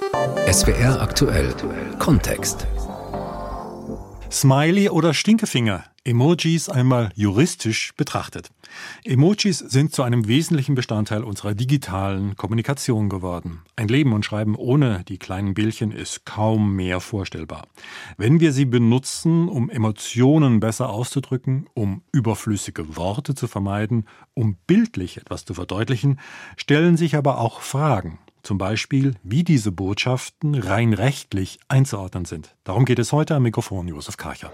SWR aktuell Kontext. Smiley oder Stinkefinger? Emojis einmal juristisch betrachtet. Emojis sind zu einem wesentlichen Bestandteil unserer digitalen Kommunikation geworden. Ein Leben und Schreiben ohne die kleinen Bildchen ist kaum mehr vorstellbar. Wenn wir sie benutzen, um Emotionen besser auszudrücken, um überflüssige Worte zu vermeiden, um bildlich etwas zu verdeutlichen, stellen sich aber auch Fragen. Zum Beispiel, wie diese Botschaften rein rechtlich einzuordnen sind. Darum geht es heute am Mikrofon Josef Karcher.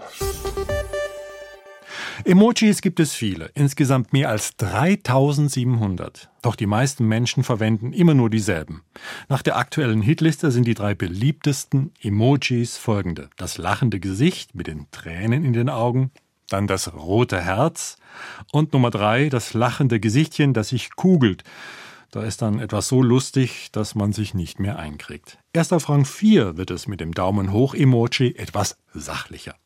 Emojis gibt es viele, insgesamt mehr als 3700. Doch die meisten Menschen verwenden immer nur dieselben. Nach der aktuellen Hitliste sind die 3 beliebtesten Emojis folgende: das lachende Gesicht mit den Tränen in den Augen, dann das rote Herz und Nummer 3, das lachende Gesichtchen, das sich kugelt. Da ist dann etwas so lustig, dass man sich nicht mehr einkriegt. Erst auf Rang 4 wird es mit dem Daumen-hoch-Emoji etwas sachlicher.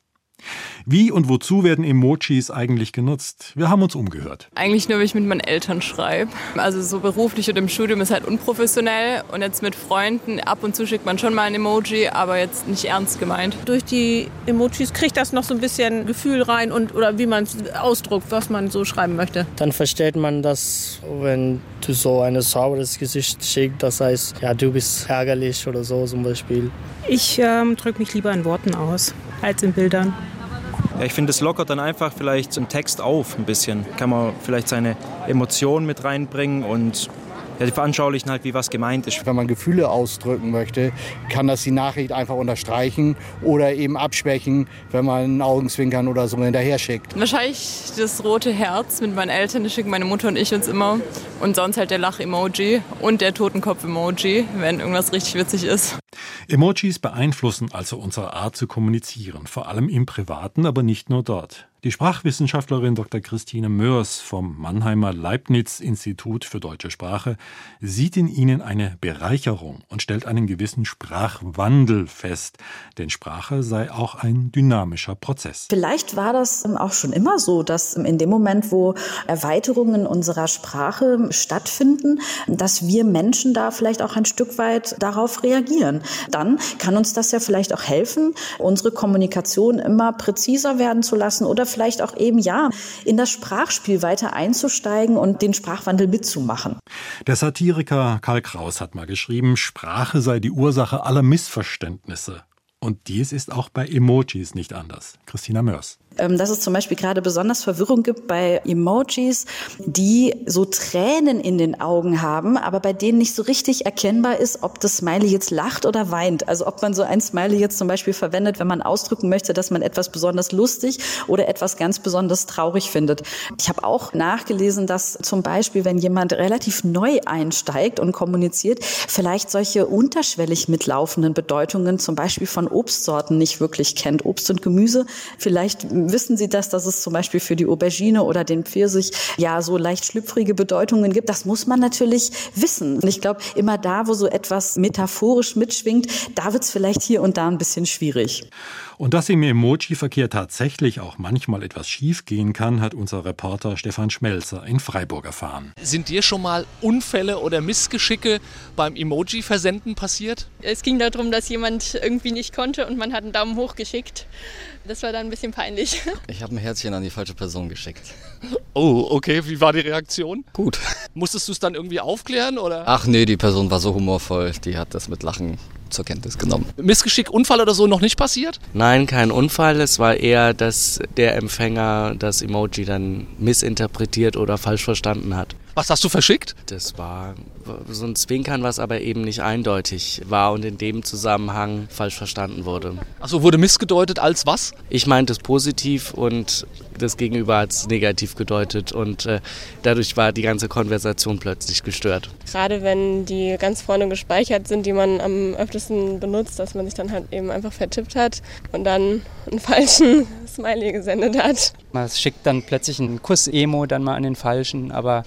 Wie und wozu werden Emojis eigentlich genutzt? Wir haben uns umgehört. Eigentlich nur, wenn ich mit meinen Eltern schreibe. Also so beruflich oder im Studium ist halt unprofessionell. Und jetzt mit Freunden, ab und zu schickt man schon mal ein Emoji, aber jetzt nicht ernst gemeint. Durch die Emojis kriegt das noch so ein bisschen Gefühl rein oder wie man es ausdruckt, was man so schreiben möchte. Dann versteht man das, wenn du so ein sauberes Gesicht schickst, das heißt, ja, du bist ärgerlich oder so zum Beispiel. Ich drücke mich lieber in Worten aus als in Bildern. Ja, ich finde, es lockert dann einfach vielleicht im Text auf ein bisschen. Kann man vielleicht seine Emotionen mit reinbringen und ja, die veranschaulichen halt, wie was gemeint ist. Wenn man Gefühle ausdrücken möchte, kann das die Nachricht einfach unterstreichen oder eben abschwächen, wenn man einen Augenzwinkern oder so hinterher schickt. Wahrscheinlich das rote Herz mit meinen Eltern, das schicken meine Mutter und ich uns immer. Und sonst halt der Lach-Emoji und der Totenkopf-Emoji, wenn irgendwas richtig witzig ist. Emojis beeinflussen also unsere Art zu kommunizieren, vor allem im Privaten, aber nicht nur dort. Die Sprachwissenschaftlerin Dr. Christine Mörs vom Mannheimer Leibniz-Institut für deutsche Sprache sieht in ihnen eine Bereicherung und stellt einen gewissen Sprachwandel fest. Denn Sprache sei auch ein dynamischer Prozess. Vielleicht war das auch schon immer so, dass in dem Moment, wo Erweiterungen unserer Sprache stattfinden, dass wir Menschen da vielleicht auch ein Stück weit darauf reagieren. Dann kann uns das ja vielleicht auch helfen, unsere Kommunikation immer präziser werden zu lassen oder vielleicht auch eben in das Sprachspiel weiter einzusteigen und den Sprachwandel mitzumachen. Der Satiriker Karl Kraus hat mal geschrieben, Sprache sei die Ursache aller Missverständnisse. Und dies ist auch bei Emojis nicht anders. Christina Mörs. Dass es zum Beispiel gerade besonders Verwirrung gibt bei Emojis, die so Tränen in den Augen haben, aber bei denen nicht so richtig erkennbar ist, ob das Smiley jetzt lacht oder weint. Also ob man so ein Smiley jetzt zum Beispiel verwendet, wenn man ausdrücken möchte, dass man etwas besonders lustig oder etwas ganz besonders traurig findet. Ich habe auch nachgelesen, dass zum Beispiel, wenn jemand relativ neu einsteigt und kommuniziert, vielleicht solche unterschwellig mitlaufenden Bedeutungen zum Beispiel von Obstsorten nicht wirklich kennt. Obst und Gemüse, vielleicht wissen Sie dass es zum Beispiel für die Aubergine oder den Pfirsich so leicht schlüpfrige Bedeutungen gibt. Das muss man natürlich wissen. Und ich glaube, immer da, wo so etwas metaphorisch mitschwingt, da wird es vielleicht hier und da ein bisschen schwierig. Und dass im Emoji-Verkehr tatsächlich auch manchmal etwas schief gehen kann, hat unser Reporter Stefan Schmelzer in Freiburg erfahren. Sind dir schon mal Unfälle oder Missgeschicke beim Emoji-Versenden passiert? Es ging darum, dass jemand irgendwie nicht konnte und man hat einen Daumen hoch geschickt. Das war dann ein bisschen peinlich. Ich habe ein Herzchen an die falsche Person geschickt. Oh, okay. Wie war die Reaktion? Gut. Musstest du es dann irgendwie aufklären, oder? Ach nee, die Person war so humorvoll, die hat das mit Lachen zur Kenntnis genommen. Missgeschick, Unfall oder so noch nicht passiert? Nein, kein Unfall. Es war eher, dass der Empfänger das Emoji dann missinterpretiert oder falsch verstanden hat. Was hast du verschickt? Das war so ein Zwinkern, was aber eben nicht eindeutig war und in dem Zusammenhang falsch verstanden wurde. Also wurde missgedeutet als was? Ich meinte es positiv und das Gegenüber hat es negativ gedeutet und dadurch war die ganze Konversation plötzlich gestört. Gerade wenn die ganz vorne gespeichert sind, die man am öftesten benutzt, dass man sich dann halt eben einfach vertippt hat und dann einen falschen Smiley gesendet hat. Man schickt dann plötzlich einen Kuss-Emo dann mal an den falschen, aber finde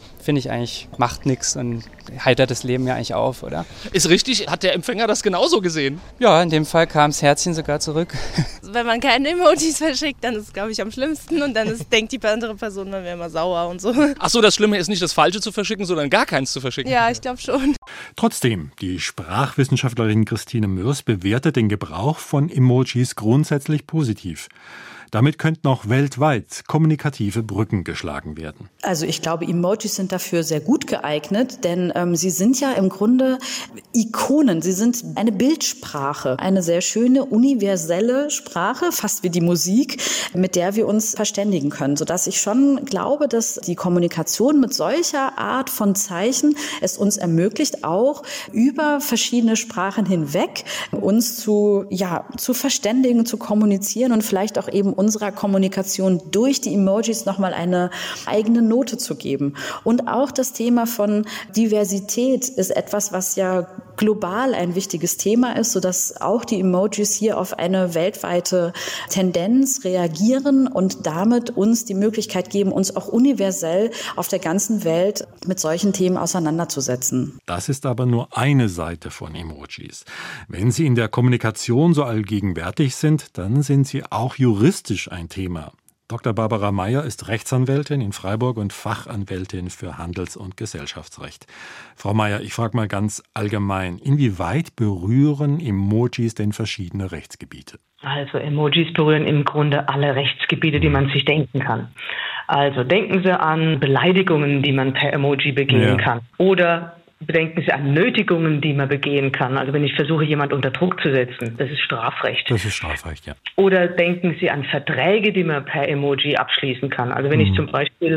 ich eigentlich, macht nichts und heitert das Leben ja eigentlich auf, oder? Ist richtig, hat der Empfänger das genauso gesehen? Ja, in dem Fall kam das Herzchen sogar zurück. Wenn man keine Emojis verschickt, dann ist es, glaube ich, am schlimmsten und dann denkt die andere Person, man wäre immer sauer und so. Ach so, das Schlimme ist nicht das Falsche zu verschicken, sondern gar keins zu verschicken. Ja, ich glaube schon. Trotzdem, die Sprachwissenschaftlerin Christine Mörs bewertet den Gebrauch von Emojis grundsätzlich positiv. Damit könnten auch weltweit kommunikative Brücken geschlagen werden. Also ich glaube, Emojis sind dafür sehr gut geeignet, denn sie sind ja im Grunde Ikonen. Sie sind eine Bildsprache, eine sehr schöne, universelle Sprache, fast wie die Musik, mit der wir uns verständigen können, sodass ich schon glaube, dass die Kommunikation mit solcher Art von Zeichen es uns ermöglicht, auch über verschiedene Sprachen hinweg uns zu verständigen, zu kommunizieren und vielleicht auch eben unserer Kommunikation durch die Emojis nochmal eine eigene Note zu geben. Und auch das Thema von Diversität ist etwas, was ja global ein wichtiges Thema ist, sodass auch die Emojis hier auf eine weltweite Tendenz reagieren und damit uns die Möglichkeit geben, uns auch universell auf der ganzen Welt mit solchen Themen auseinanderzusetzen. Das ist aber nur eine Seite von Emojis. Wenn sie in der Kommunikation so allgegenwärtig sind, dann sind sie auch juristisch ein Thema. Dr. Barbara Meyer ist Rechtsanwältin in Freiburg und Fachanwältin für Handels- und Gesellschaftsrecht. Frau Meyer, ich frage mal ganz allgemein, inwieweit berühren Emojis denn verschiedene Rechtsgebiete? Also Emojis berühren im Grunde alle Rechtsgebiete, die man sich denken kann. Also denken Sie an Beleidigungen, die man per Emoji begehen kann. Oder bedenken Sie an Nötigungen, die man begehen kann. Also wenn ich versuche, jemand unter Druck zu setzen, das ist Strafrecht. Das ist Strafrecht, ja. Oder denken Sie an Verträge, die man per Emoji abschließen kann. Also wenn ich zum Beispiel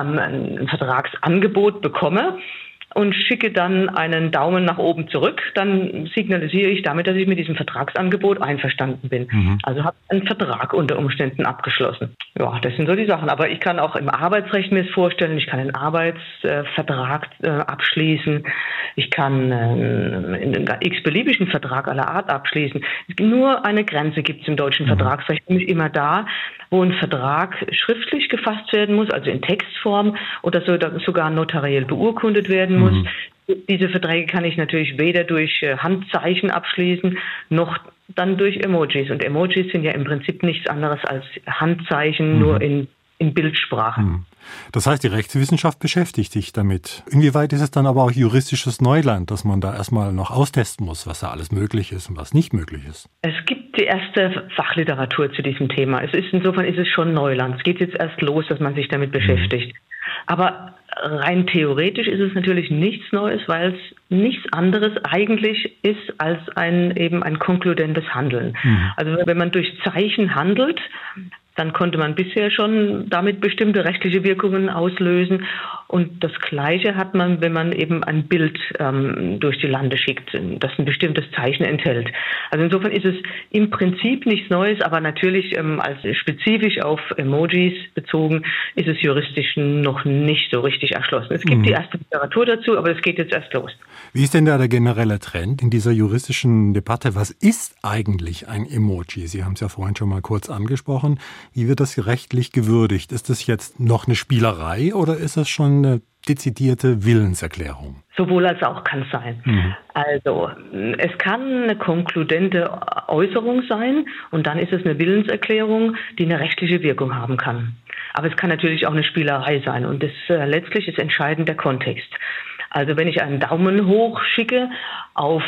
ein Vertragsangebot bekomme und schicke dann einen Daumen nach oben zurück, dann signalisiere ich damit, dass ich mit diesem Vertragsangebot einverstanden bin. Also habe einen Vertrag unter Umständen abgeschlossen. Ja, das sind so die Sachen. Aber ich kann auch im Arbeitsrecht mir das vorstellen, ich kann einen Arbeitsvertrag abschließen, ich kann einen x-beliebigen Vertrag aller Art abschließen. Nur eine Grenze gibt es im deutschen Vertragsrecht, nämlich immer da, wo ein Vertrag schriftlich gefasst werden muss, also in Textform oder sogar notariell beurkundet werden muss. Diese Verträge kann ich natürlich weder durch Handzeichen abschließen, noch dann durch Emojis. Und Emojis sind ja im Prinzip nichts anderes als Handzeichen, nur in Bildsprache. Das heißt, die Rechtswissenschaft beschäftigt sich damit. Inwieweit ist es dann aber auch juristisches Neuland, dass man da erstmal noch austesten muss, was da alles möglich ist und was nicht möglich ist? Es gibt die erste Fachliteratur zu diesem Thema. Insofern ist es schon Neuland. Es geht jetzt erst los, dass man sich damit beschäftigt. Aber rein theoretisch ist es natürlich nichts Neues, weil es nichts anderes eigentlich ist als ein konkludentes Handeln. Also wenn man durch Zeichen handelt, dann konnte man bisher schon damit bestimmte rechtliche Wirkungen auslösen. Und das Gleiche hat man, wenn man eben ein Bild durch die Lande schickt, das ein bestimmtes Zeichen enthält. Also insofern ist es im Prinzip nichts Neues, aber natürlich als spezifisch auf Emojis bezogen ist es juristisch noch nicht so richtig erschlossen. Es gibt die erste Literatur dazu, aber es geht jetzt erst los. Wie ist denn da der generelle Trend in dieser juristischen Debatte? Was ist eigentlich ein Emoji? Sie haben es ja vorhin schon mal kurz angesprochen. Wie wird das rechtlich gewürdigt? Ist das jetzt noch eine Spielerei oder ist das schon eine dezidierte Willenserklärung? Sowohl als auch kann es sein. Also es kann eine konkludente Äußerung sein und dann ist es eine Willenserklärung, die eine rechtliche Wirkung haben kann. Aber es kann natürlich auch eine Spielerei sein und letztlich ist entscheidend der Kontext. Also wenn ich einen Daumen hoch schicke auf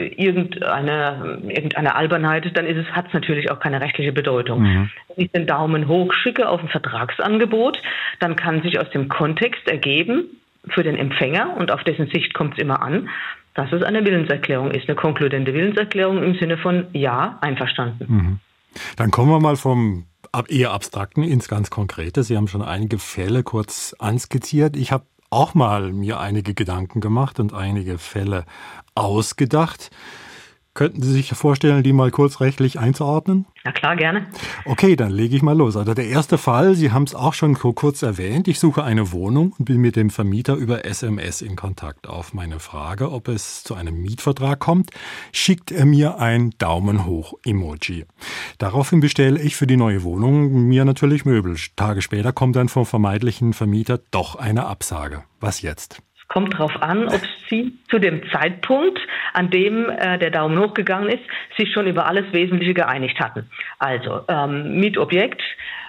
irgendeine Albernheit, dann hat es natürlich auch keine rechtliche Bedeutung. Wenn ich den Daumen hoch schicke auf ein Vertragsangebot, dann kann sich aus dem Kontext ergeben für den Empfänger, und auf dessen Sicht kommt es immer an, dass es eine Willenserklärung ist, eine konkludente Willenserklärung im Sinne von ja, einverstanden. Dann kommen wir mal vom eher Abstrakten ins ganz Konkrete. Sie haben schon einige Fälle kurz anskizziert. Ich habe auch mal mir einige Gedanken gemacht und einige Fälle ausgedacht. Könnten Sie sich vorstellen, die mal kurz rechtlich einzuordnen? Na klar, gerne. Okay, dann lege ich mal los. Also der erste Fall, Sie haben es auch schon kurz erwähnt. Ich suche eine Wohnung und bin mit dem Vermieter über SMS in Kontakt. Auf meine Frage, ob es zu einem Mietvertrag kommt, schickt er mir ein Daumen hoch Emoji. Daraufhin bestelle ich für die neue Wohnung mir natürlich Möbel. Tage später kommt dann vom vermeintlichen Vermieter doch eine Absage. Was jetzt? Kommt darauf an, ob Sie zu dem Zeitpunkt, an dem der Daumen hochgegangen ist, sich schon über alles Wesentliche geeinigt hatten. Also Mietobjekt,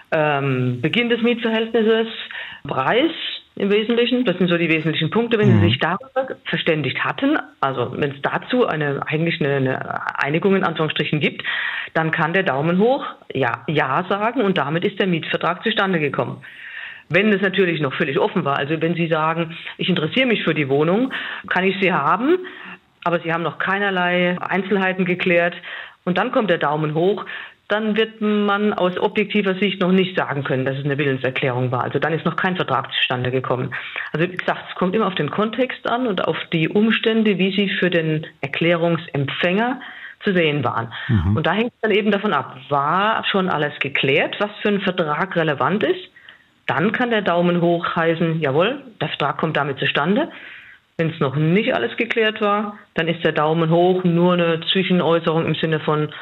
Beginn des Mietverhältnisses, Preis im Wesentlichen, das sind so die wesentlichen Punkte. Wenn Sie sich darüber verständigt hatten, also wenn es dazu eine Einigung in Anführungsstrichen gibt, dann kann der Daumen hoch ja sagen und damit ist der Mietvertrag zustande gekommen. Wenn es natürlich noch völlig offen war, also wenn Sie sagen, ich interessiere mich für die Wohnung, kann ich sie haben, aber Sie haben noch keinerlei Einzelheiten geklärt und dann kommt der Daumen hoch, dann wird man aus objektiver Sicht noch nicht sagen können, dass es eine Willenserklärung war. Also dann ist noch kein Vertrag zustande gekommen. Also wie gesagt, es kommt immer auf den Kontext an und auf die Umstände, wie sie für den Erklärungsempfänger zu sehen waren. Und da hängt es dann eben davon ab, war schon alles geklärt, was für ein Vertrag relevant ist. Dann kann der Daumen hoch heißen, jawohl, der Vertrag kommt damit zustande. Wenn es noch nicht alles geklärt war, dann ist der Daumen hoch nur eine Zwischenäußerung im Sinne von,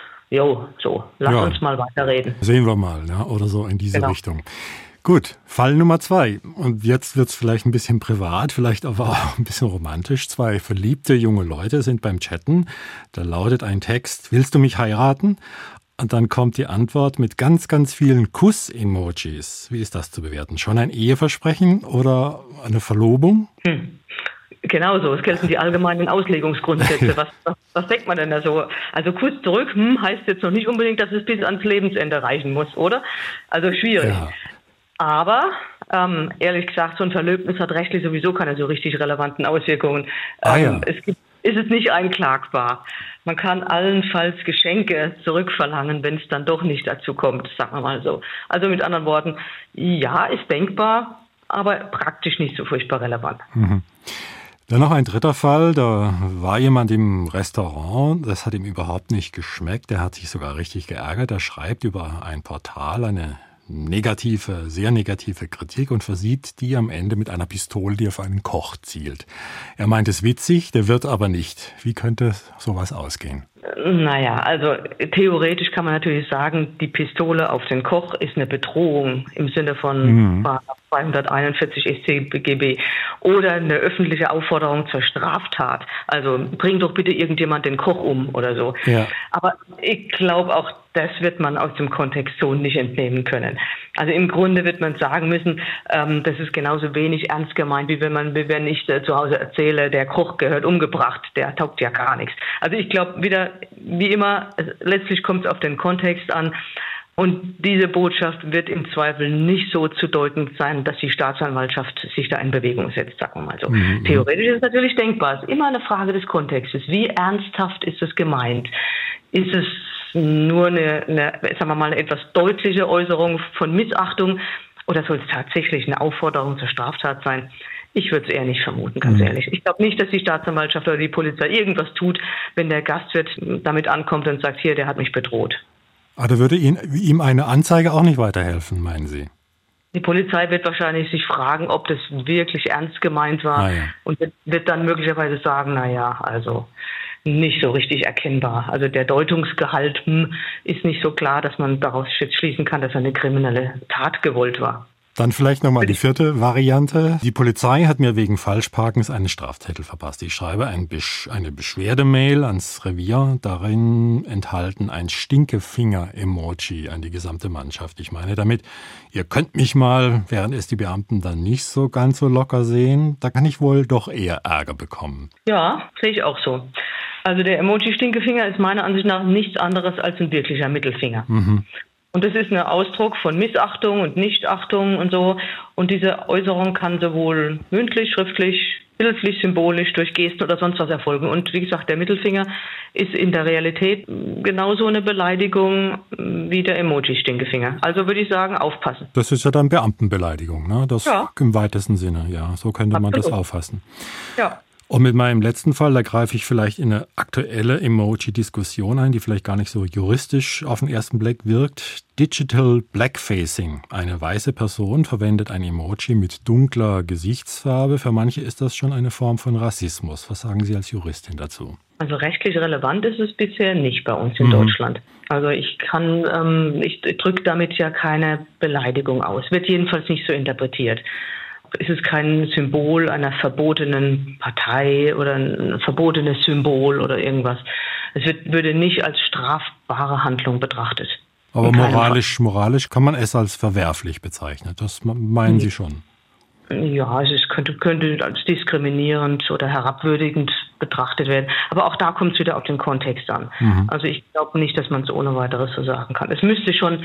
lass uns mal weiterreden. Sehen wir mal, ja, oder so in diese Richtung. Gut, Fall Nummer 2. Und jetzt wird es vielleicht ein bisschen privat, vielleicht aber auch ein bisschen romantisch. 2 verliebte junge Leute sind beim Chatten. Da lautet ein Text, willst du mich heiraten? Und dann kommt die Antwort mit ganz, ganz vielen Kuss-Emojis. Wie ist das zu bewerten? Schon ein Eheversprechen oder eine Verlobung? Genau so, es gelten die allgemeinen Auslegungsgrundsätze. Was denkt man denn da so? Also Kuss zurück heißt jetzt noch nicht unbedingt, dass es bis ans Lebensende reichen muss, oder? Also schwierig. Ja. Aber ehrlich gesagt, so ein Verlöbnis hat rechtlich sowieso keine so richtig relevanten Auswirkungen. Ist es nicht einklagbar. Man kann allenfalls Geschenke zurückverlangen, wenn es dann doch nicht dazu kommt, sagen wir mal so. Also mit anderen Worten, ja, ist denkbar, aber praktisch nicht so furchtbar relevant. Dann noch ein dritter Fall, da war jemand im Restaurant, das hat ihm überhaupt nicht geschmeckt, der hat sich sogar richtig geärgert, er schreibt über ein Portal eine sehr negative Kritik und versieht die am Ende mit einer Pistole, die auf einen Koch zielt. Er meint es witzig, der wird aber nicht. Wie könnte sowas ausgehen? Naja, also theoretisch kann man natürlich sagen, die Pistole auf den Koch ist eine Bedrohung im Sinne von 241 StGB oder eine öffentliche Aufforderung zur Straftat. Also bring doch bitte irgendjemand den Koch um oder so. Ja. Aber ich glaube auch, das wird man aus dem Kontext so nicht entnehmen können. Also im Grunde wird man sagen müssen, das ist genauso wenig ernst gemeint, wie wenn ich zu Hause erzähle, der Koch gehört umgebracht, der taugt ja gar nichts. Also ich glaube wieder, wie immer, letztlich kommt es auf den Kontext an. Und diese Botschaft wird im Zweifel nicht so zu deuten sein, dass die Staatsanwaltschaft sich da in Bewegung setzt, sagen wir mal so. Theoretisch ist es natürlich denkbar. Es ist immer eine Frage des Kontextes. Wie ernsthaft ist es gemeint? Ist es nur eine etwas deutliche Äußerung von Missachtung oder soll es tatsächlich eine Aufforderung zur Straftat sein? Ich würde es eher nicht vermuten, ganz ehrlich. Ich glaube nicht, dass die Staatsanwaltschaft oder die Polizei irgendwas tut, wenn der Gastwirt damit ankommt und sagt, hier, der hat mich bedroht. Aber da würde ihm eine Anzeige auch nicht weiterhelfen, meinen Sie? Die Polizei wird wahrscheinlich sich fragen, ob das wirklich ernst gemeint war und wird dann möglicherweise sagen, also nicht so richtig erkennbar. Also der Deutungsgehalt ist nicht so klar, dass man daraus jetzt schließen kann, dass eine kriminelle Tat gewollt war. Dann vielleicht nochmal die 4. Variante. Die Polizei hat mir wegen Falschparkens einen Strafzettel verpasst. Ich schreibe eine Beschwerdemail ans Revier, darin enthalten ein Stinkefinger-Emoji an die gesamte Mannschaft. Ich meine damit, ihr könnt mich mal, während es die Beamten dann nicht so ganz so locker sehen, da kann ich wohl doch eher Ärger bekommen. Ja, sehe ich auch so. Also der Emoji Stinkefinger ist meiner Ansicht nach nichts anderes als ein wirklicher Mittelfinger. Und das ist ein Ausdruck von Missachtung und Nichtachtung und so. Und diese Äußerung kann sowohl mündlich, schriftlich, bildlich, symbolisch, durch Gesten oder sonst was erfolgen. Und wie gesagt, der Mittelfinger ist in der Realität genauso eine Beleidigung wie der Emoji-Stinkefinger. Also würde ich sagen, aufpassen. Das ist ja dann Beamtenbeleidigung, ne? Das im weitesten Sinne, ja. So könnte man das auffassen. Ja. Und mit meinem letzten Fall, da greife ich vielleicht in eine aktuelle Emoji-Diskussion ein, die vielleicht gar nicht so juristisch auf den ersten Blick wirkt. Digital Blackfacing. Eine weiße Person verwendet ein Emoji mit dunkler Gesichtsfarbe. Für manche ist das schon eine Form von Rassismus. Was sagen Sie als Juristin dazu? Also rechtlich relevant ist es bisher nicht bei uns in Deutschland. Also ich drücke damit ja keine Beleidigung aus. Wird jedenfalls nicht so interpretiert. Es ist kein Symbol einer verbotenen Partei oder ein verbotenes Symbol oder irgendwas. Es würde nicht als strafbare Handlung betrachtet. Aber moralisch kann man es als verwerflich bezeichnen. Das meinen Sie schon? Ja, also es könnte als diskriminierend oder herabwürdigend betrachtet werden. Aber auch da kommt es wieder auf den Kontext an. Also ich glaube nicht, dass man es ohne weiteres so sagen kann. Es müsste schon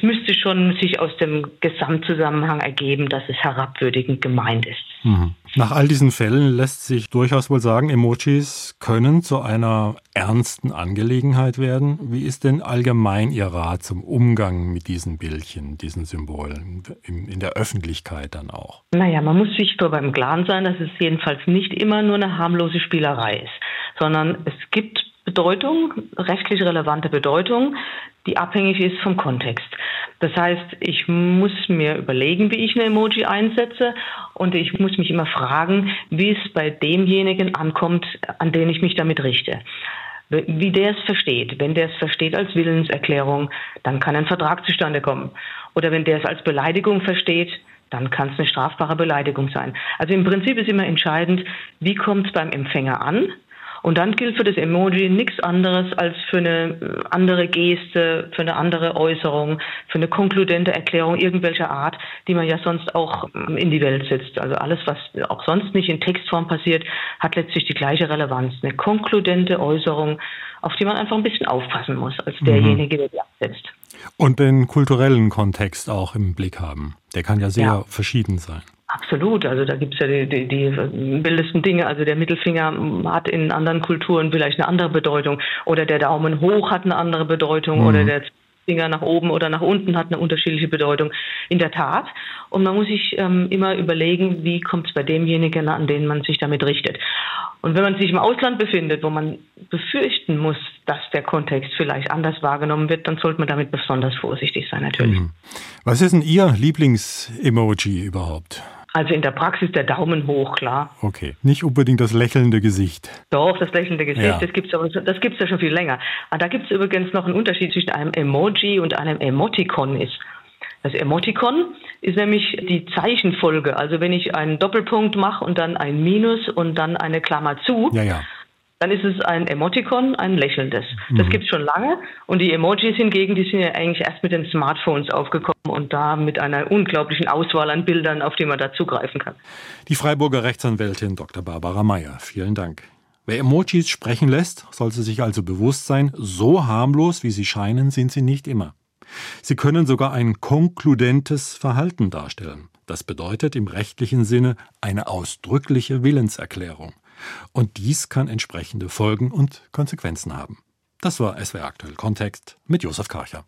sich aus dem Gesamtzusammenhang ergeben, dass es herabwürdigend gemeint ist. Nach all diesen Fällen lässt sich durchaus wohl sagen, Emojis können zu einer ernsten Angelegenheit werden. Wie ist denn allgemein Ihr Rat zum Umgang mit diesen Bildchen, diesen Symbolen, in der Öffentlichkeit dann auch? Naja, man muss sich darüber im Klaren sein, dass es jedenfalls nicht immer nur eine harmlose Spielerei ist, sondern es gibt Bedeutung, rechtlich relevante Bedeutung, die abhängig ist vom Kontext. Das heißt, ich muss mir überlegen, wie ich eine Emoji einsetze und ich muss mich immer fragen, wie es bei demjenigen ankommt, an den ich mich damit richte. Wie der es versteht. Wenn der es versteht als Willenserklärung, dann kann ein Vertrag zustande kommen. Oder wenn der es als Beleidigung versteht, dann kann es eine strafbare Beleidigung sein. Also im Prinzip ist immer entscheidend, wie kommt es beim Empfänger an? Und dann gilt für das Emoji nichts anderes als für eine andere Geste, für eine andere Äußerung, für eine konkludente Erklärung irgendwelcher Art, die man ja sonst auch in die Welt setzt. Also alles, was auch sonst nicht in Textform passiert, hat letztlich die gleiche Relevanz. Eine konkludente Äußerung, auf die man einfach ein bisschen aufpassen muss, als derjenige, der die absetzt. Und den kulturellen Kontext auch im Blick haben. Der kann ja sehr verschieden sein. Absolut, also da gibt es ja die wildesten Dinge. Also der Mittelfinger hat in anderen Kulturen vielleicht eine andere Bedeutung oder der Daumen hoch hat eine andere Bedeutung oder der Finger nach oben oder nach unten hat eine unterschiedliche Bedeutung. In der Tat. Und man muss sich immer überlegen, wie kommt es bei demjenigen, an den man sich damit richtet. Und wenn man sich im Ausland befindet, wo man befürchten muss, dass der Kontext vielleicht anders wahrgenommen wird, dann sollte man damit besonders vorsichtig sein, natürlich. Was ist denn Ihr Lieblings-Emoji überhaupt? Also in der Praxis der Daumen hoch, klar. Okay, nicht unbedingt das lächelnde Gesicht. Doch, das lächelnde Gesicht, das gibt's ja schon viel länger. Und da gibt es übrigens noch einen Unterschied zwischen einem Emoji und einem Emoticon ist. Das Emoticon ist nämlich die Zeichenfolge. Also wenn ich einen Doppelpunkt mache und dann ein Minus und dann eine Klammer zu, dann ist es ein Emoticon, ein lächelndes. Das gibt es schon lange. Und die Emojis hingegen, die sind ja eigentlich erst mit den Smartphones aufgekommen und da mit einer unglaublichen Auswahl an Bildern, auf die man da zugreifen kann. Die Freiburger Rechtsanwältin Dr. Barbara Meyer. Vielen Dank. Wer Emojis sprechen lässt, sollte sich also bewusst sein, so harmlos, wie sie scheinen, sind sie nicht immer. Sie können sogar ein konkludentes Verhalten darstellen. Das bedeutet im rechtlichen Sinne eine ausdrückliche Willenserklärung. Und dies kann entsprechende Folgen und Konsequenzen haben. Das war SWR aktuell Kontext mit Josef Karcher.